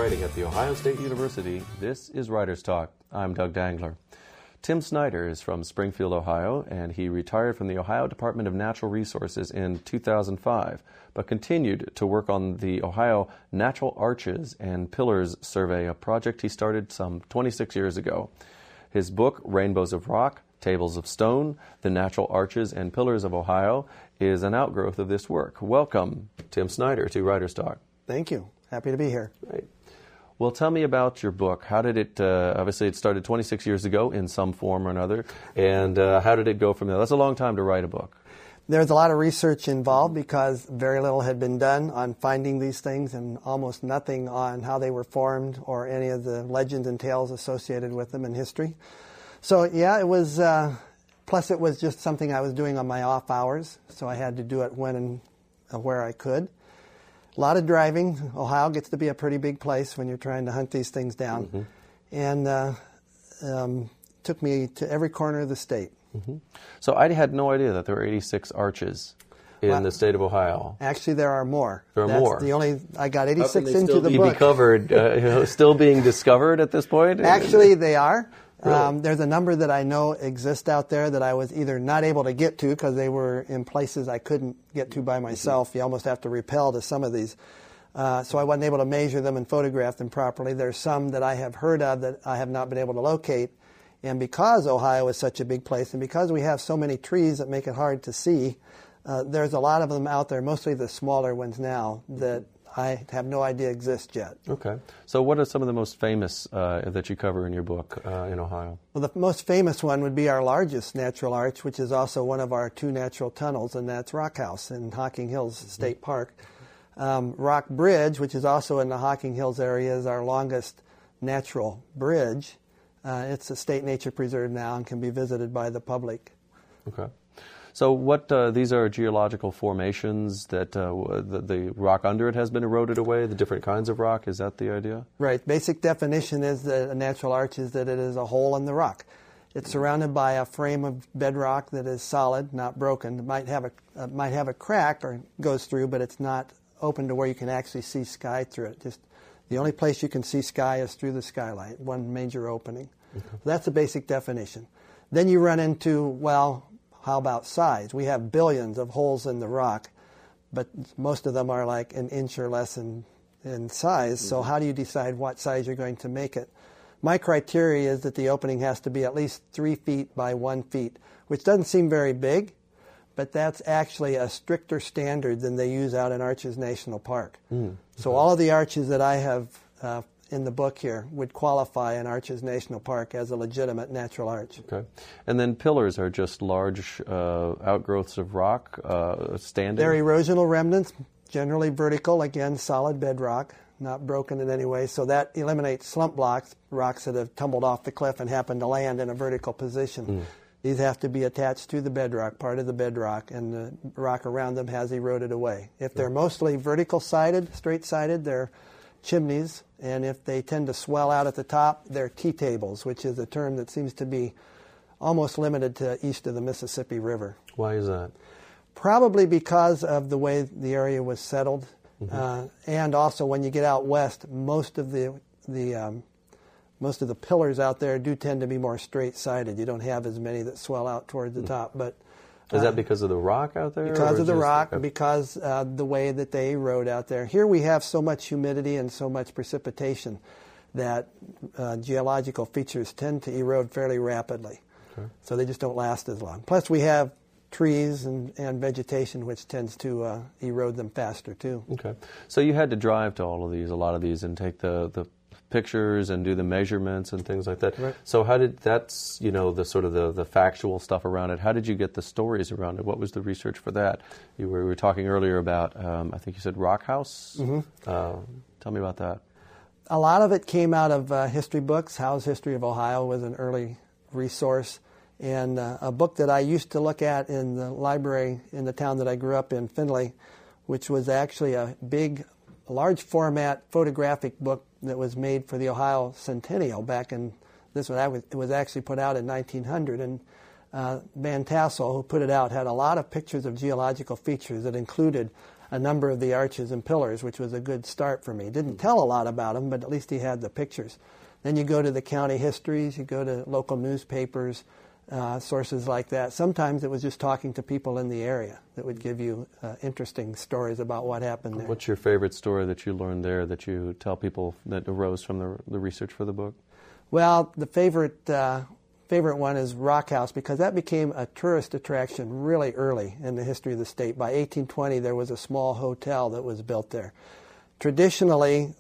writing at The Ohio State University, this is Writers Talk. I'm Doug Dangler. Tim Snyder is from Springfield, Ohio, and he retired from the Ohio Department of Natural Resources in 2005, but continued to work on the Ohio Natural Arches and Pillars Survey, a project he started some 26 years ago. His book, Rainbows of Rock, Tables of Stone, The Natural Arches and Pillars of Ohio, is an outgrowth of this work. Welcome, Tim Snyder, to Writers Talk. Thank you. Happy to be here. Great. Well, tell me about your book. How did it, obviously it started 26 years ago in some form or another, and how did it go from there? That's a long time to write a book. There's a lot of research involved because very little had been done on finding these things and almost nothing on how they were formed or any of the legends and tales associated with them in history. So, yeah, it was, plus it was just something I was doing on my off hours, so I had to do it when and where I could. A lot of driving. Ohio gets to be a pretty big place when you're trying to hunt these things down. Mm-hmm. And took me to every corner of the state. Mm-hmm. So I had no idea that there were 86 arches in the state of Ohio. Actually, there are more. There are more. I got 86 into the book. Still being discovered at this point? Actually, they are. Really? There's a number that I know exist out there that I was either not able to get to because they were in places I couldn't get to by myself. You almost have to rappel to some of these. So I wasn't able to measure them and photograph them properly. There's some that I have heard of that I have not been able to locate. And because Ohio is such a big place and because we have so many trees that make it hard to see, there's a lot of them out there, mostly the smaller ones now, that I have no idea exist yet. Okay. So what are some of the most famous that you cover in your book in Ohio? Well, the most famous one would be our largest natural arch, which is also one of our two natural tunnels, and that's Rock House in Hocking Hills State Park. Rock Bridge, which is also in the Hocking Hills area, is our longest natural bridge. It's a state nature preserve now and can be visited by the public. Okay. So what these are geological formations that the rock under it has been eroded away, the different kinds of rock, is that the idea? Right. Basic definition is that a natural arch is that it is a hole in the rock. It's surrounded by a frame of bedrock that is solid, not broken. It might have a crack or goes through, but it's not open to where you can actually see sky through it. Just the only place you can see sky is through the skylight, one major opening. Okay. That's the basic definition. Then you run into, well, how about size? We have billions of holes in the rock, but most of them are like an inch or less in size. So how do you decide what size you're going to make it? My criteria is that the opening has to be at least 3 feet by 1 feet, which doesn't seem very big, but that's actually a stricter standard than they use out in Arches National Park. So all of the arches that I have in the book here would qualify in Arches National Park as a legitimate natural arch. Okay. And then pillars are just large outgrowths of rock standing? They're erosional remnants, generally vertical, again, solid bedrock, not broken in any way. So that eliminates slump blocks, rocks that have tumbled off the cliff and happen to land in a vertical position. These have to be attached to the bedrock, part of the bedrock, and the rock around them has eroded away. If they're mostly vertical-sided, straight-sided, they're chimneys, and if they tend to swell out at the top, they're T-tables, which is a term that seems to be almost limited to east of the Mississippi River. Why is that? Probably because of the way the area was settled, and also when you get out west, most of the pillars out there do tend to be more straight-sided. You don't have as many that swell out towards the top, but is that because of the rock out there? Because of the rock, because the way that they erode out there. Here we have so much humidity and so much precipitation that geological features tend to erode fairly rapidly. Okay. So they just don't last as long. Plus we have trees and vegetation which tends to erode them faster too. Okay. So you had to drive to a lot of these, and take the pictures and do the measurements and things like that. Right. So how did that's the sort of the factual stuff around it? How did you get the stories around it? What was the research for that? We were talking earlier about I think you said Rock House. Tell me about that. A lot of it came out of history books. Howe's History of Ohio was an early resource, and a book that I used to look at in the library in the town that I grew up in, Findlay, which was actually a large format photographic book that was made for the Ohio Centennial back in this one. It was actually put out in 1900, and Van Tassel, who put it out, had a lot of pictures of geological features that included a number of the arches and pillars, which was a good start for me. Didn't tell a lot about them, but at least he had the pictures. Then you go to the county histories, you go to local newspapers, sources like that. Sometimes it was just talking to people in the area that would give you interesting stories about what happened there. What's your favorite story that you learned there that you tell people that arose from the research for the book? Well, the favorite one is Rock House, because that became a tourist attraction really early in the history of the state. By 1820, there was a small hotel that was built there. Traditionally,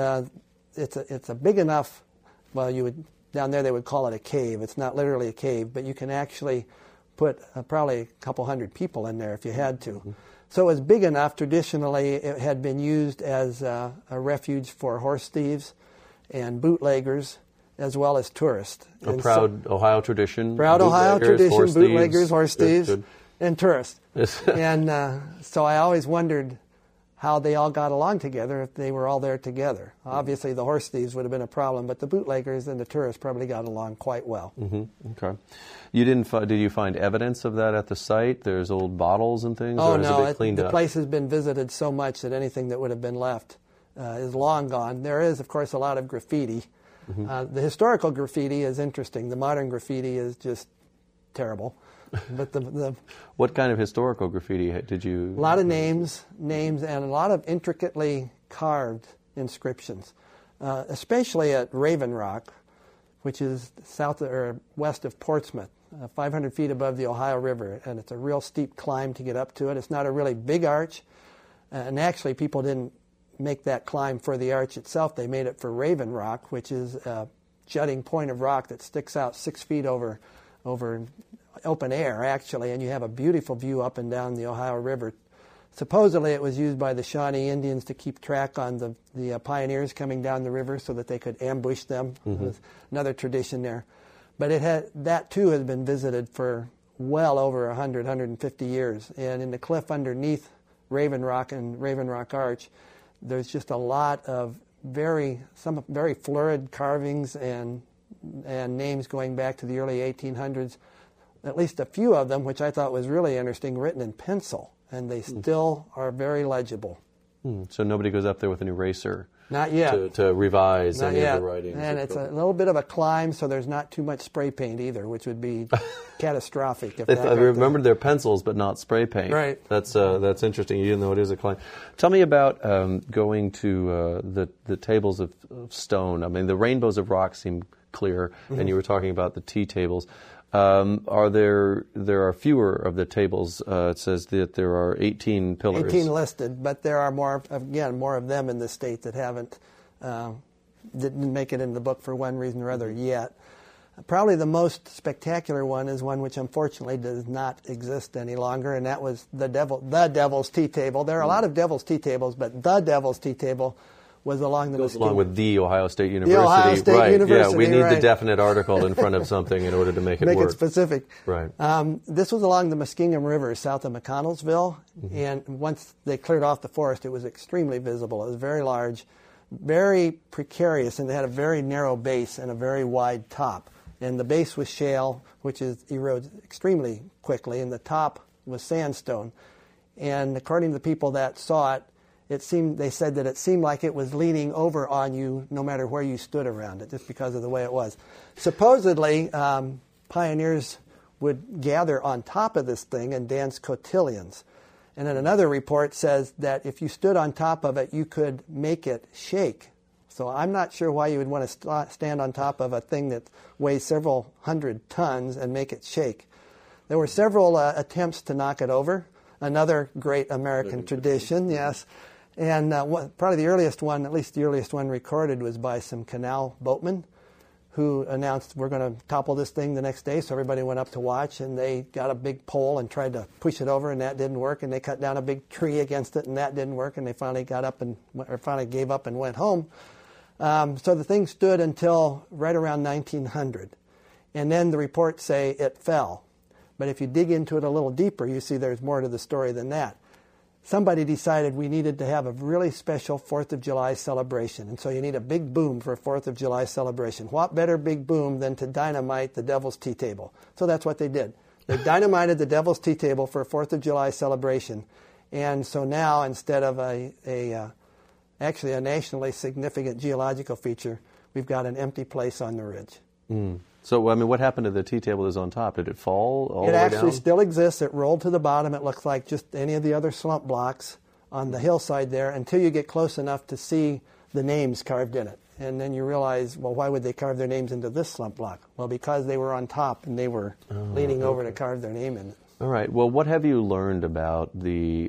it's a big enough, down there they would call it a cave. It's not literally a cave, but you can actually put probably a couple hundred people in there if you had to. Mm-hmm. So it was big enough. Traditionally, it had been used as a refuge for horse thieves and bootleggers, as well as tourists. A proud Ohio tradition. Proud Ohio tradition, bootleggers, horse thieves, good. And tourists. And so I always wondered how they all got along together if they were all there together. Obviously, the horse thieves would have been a problem, but the bootleggers and the tourists probably got along quite well. Mm-hmm. Okay. Did you find evidence of that at the site? There's old bottles and things? Oh, or no. Has it been cleaned up? The place has been visited so much that anything that would have been left is long gone. There is, of course, a lot of graffiti. Mm-hmm. The historical graffiti is interesting. The modern graffiti is just terrible. But the what kind of historical graffiti did you? A lot of names, and a lot of intricately carved inscriptions, especially at Raven Rock, which is west of Portsmouth, 500 feet above the Ohio River, and it's a real steep climb to get up to it. It's not a really big arch, and actually people didn't make that climb for the arch itself. They made it for Raven Rock, which is a jutting point of rock that sticks out 6 feet over open air, actually, and you have a beautiful view up and down the Ohio River. Supposedly it was used by the Shawnee Indians to keep track on the pioneers coming down the river so that they could ambush them. Mm-hmm. There's another tradition there. But that too has been visited for well over 150 years. And in the cliff underneath Raven Rock and Raven Rock Arch, there's just a lot of some very florid carvings and names going back to the early 1800s. At least a few of them, which I thought was really interesting, written in pencil, and they still are very legible. So nobody goes up there with an eraser? Not yet. To revise Not any yet. of the writings? And it's a little bit of a climb, so there's not too much spray paint either, which would be catastrophic. I remembered their pencils, but not spray paint. Right. That's interesting, even though it is a climb. Tell me about going to the tables of stone. I mean, the rainbows of rock seem clear, mm-hmm. and you were talking about the tea tables. There are fewer of the tables. It says that there are 18 pillars. 18 listed, but there are more of them in the state that didn't make it in the book for one reason or other yet. Probably the most spectacular one is one which unfortunately does not exist any longer, and that was the Devil's Tea Table. There are a lot of Devil's Tea Tables, but the Devil's Tea Table was along with the Ohio State University. The Ohio State right. University, yeah, we need right. the definite article in front of something in order to make it work. Make it specific. Right. This was along the Muskingum River south of McConnellsville, mm-hmm. and once they cleared off the forest, it was extremely visible. It was very large, very precarious, and they had a very narrow base and a very wide top. And the base was shale, which erodes extremely quickly, and the top was sandstone. And according to the people that saw it, they said that it seemed like it was leaning over on you no matter where you stood around it, just because of the way it was. Supposedly, pioneers would gather on top of this thing and dance cotillions. And then another report says that if you stood on top of it, you could make it shake. So I'm not sure why you would want to stand on top of a thing that weighs several hundred tons and make it shake. There were several attempts to knock it over. Another great American tradition, yes. And probably the earliest one, at least the earliest one recorded, was by some canal boatmen who announced, we're going to topple this thing the next day. So everybody went up to watch, and they got a big pole and tried to push it over, and that didn't work. And they cut down a big tree against it, and that didn't work. And they finally finally gave up and went home. So the thing stood until right around 1900. And then the reports say it fell. But if you dig into it a little deeper, you see there's more to the story than that. Somebody decided we needed to have a really special 4th of July celebration. And so you need a big boom for a 4th of July celebration. What better big boom than to dynamite the Devil's Tea Table? So that's what they did. They dynamited the Devil's Tea Table for a 4th of July celebration. And so now, instead of actually a nationally significant geological feature, we've got an empty place on the ridge. Mm. So, I mean, what happened to the tea table that's on top? Did it fall all the way down? It actually still exists. It rolled to the bottom. It looks like just any of the other slump blocks on the hillside there until you get close enough to see the names carved in it. And then you realize, well, why would they carve their names into this slump block? Well, because they were on top and they were leaning over to carve their name in it. All right. Well, what have you learned about the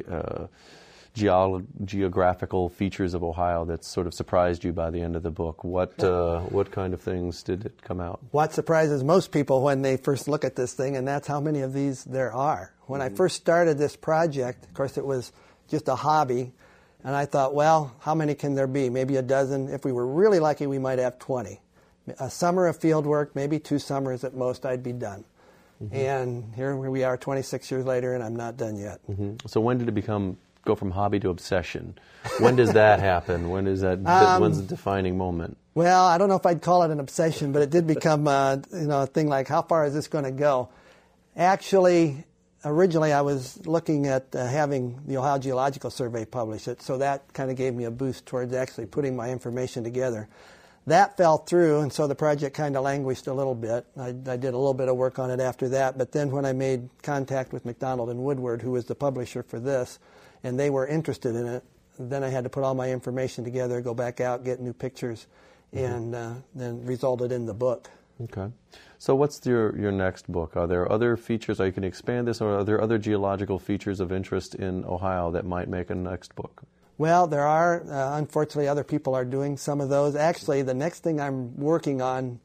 geographical features of Ohio that sort of surprised you by the end of the book? What kind of things did it come out? What surprises most people when they first look at this thing, and that's how many of these there are. When I first started this project, of course, it was just a hobby, and I thought, well, how many can there be? Maybe a dozen. If we were really lucky, we might have 20. A summer of field work, maybe 2 summers at most, I'd be done. Mm-hmm. And here we are 26 years later, and I'm not done yet. Mm-hmm. So when did it go from hobby to obsession? When does that happen? When's the defining moment? Well, I don't know if I'd call it an obsession, but it did become a thing like, how far is this going to go? Actually, originally I was looking at having the Ohio Geological Survey publish it, so that kind of gave me a boost towards actually putting my information together. That fell through, and so the project kind of languished a little bit. I did a little bit of work on it after that, but then when I made contact with McDonald and Woodward, who was the publisher for this, and they were interested in it, then I had to put all my information together, go back out, get new pictures, and then resulted in the book. Okay. So what's your next book? Are there other features, or you can expand this, or are there other geological features of interest in Ohio that might make a next book? Well, there are. Unfortunately, other people are doing some of those. Actually, the next thing I'm working on,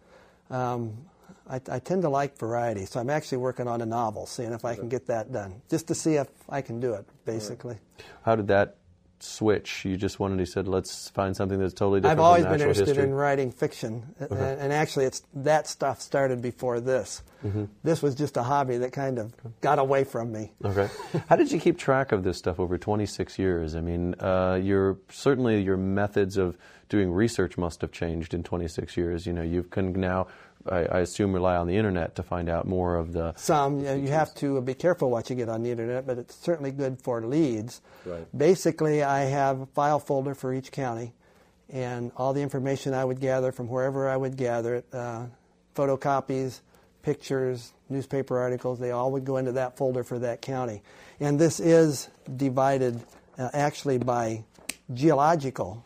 I tend to like variety, so I'm actually working on a novel, seeing if I can get that done, just to see if I can do it, basically. How did that switch? You said, let's find something that's totally different I've always from been natural interested history. in writing fiction, and actually that stuff started before this. Mm-hmm. This was just a hobby that kind of got away from me. Okay. How did you keep track of this stuff over 26 years? I mean, certainly your methods of doing research must have changed in 26 years. You can now, I assume, rely on the internet to find out more of the... You have to be careful what you get on the internet, but it's certainly good for leads. Right. Basically, I have a file folder for each county, and all the information I would gather from wherever I would gather it, photocopies, pictures, newspaper articles, they all would go into that folder for that county. And this is divided actually by geological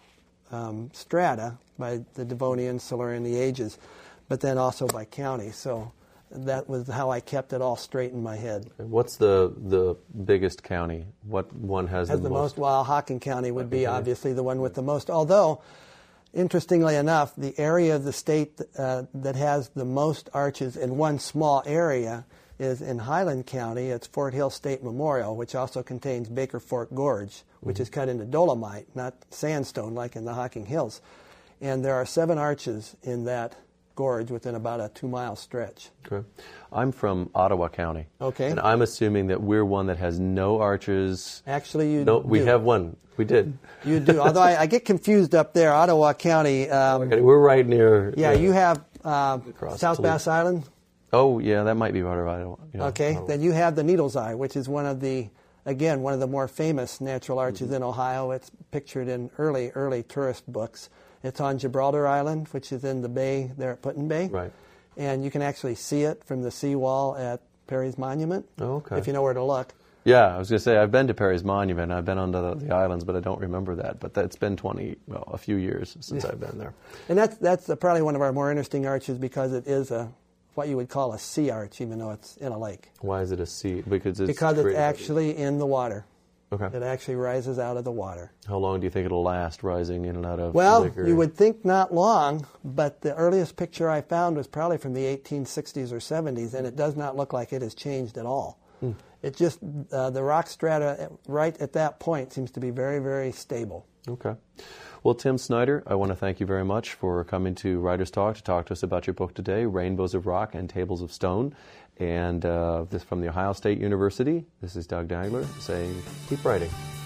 strata, by the Devonian, Silurian, the ages, but then also by county. So that was how I kept it all straight in my head. What's the biggest county? What one has the most? Well, Hocking County would be obviously the one with the most. Although, interestingly enough, the area of the state that has the most arches in one small area is in Highland County. It's Fort Hill State Memorial, which also contains Baker Fork Gorge, which is cut into dolomite, not sandstone like in the Hocking Hills. And there are 7 arches in that gorge within about a 2-mile stretch. Okay. I'm from Ottawa County. Okay. And I'm assuming that we're one that has no arches. Actually, you do. We have one. We did. You do. Although I get confused up there, Ottawa County. Okay, we're right near... Yeah, you have South Bass Island. Oh, yeah, that might be part of Ottawa. Yeah, okay. Ottawa. Then you have the Needles Eye, which is one of the more famous natural arches in Ohio. It's pictured in early tourist books. It's on Gibraltar Island, which is in the bay there at Put-in Bay. Right. And you can actually see it from the seawall at Perry's Monument, if you know where to look. Yeah, I was going to say, I've been to Perry's Monument. I've been on the islands, but I don't remember that. But that's been a few years since I've been there. And that's probably one of our more interesting arches because it is what you would call a sea arch, even though it's in a lake. It's a sea? Because it's actually in the water. Okay. It actually rises out of the water. How long do you think it'll last rising in and out of Well, the lake? you would think not long, but the earliest picture I found was probably from the 1860s or 70s, and it does not look like it has changed at all. It just, the rock strata right at that point seems to be very, very stable. Okay. Well, Tim Snyder, I want to thank you very much for coming to Writers Talk to talk to us about your book today, Rainbows of Rock and Tables of Stone. And this from the Ohio State University. This is Doug Dangler saying, keep writing.